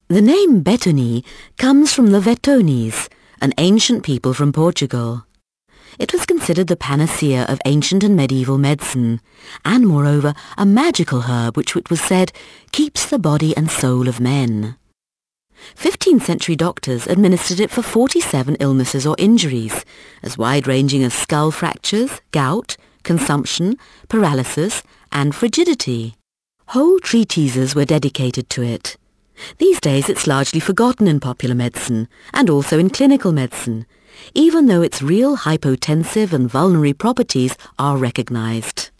The name Betony comes from the Vetones, an ancient people from Portugal. It was considered the panacea of ancient and medieval medicine, and moreover a magical herb which it was said keeps the body and soul of men. 15th century doctors administered it for 47 illnesses or injuries, as wide-ranging as skull fractures, gout, consumption, paralysis, and frigidity. Whole treatises were dedicated to it. These days it's largely forgotten in popular medicine, and also in clinical medicine, even though its real hypotensive and vulnerary properties are recognized.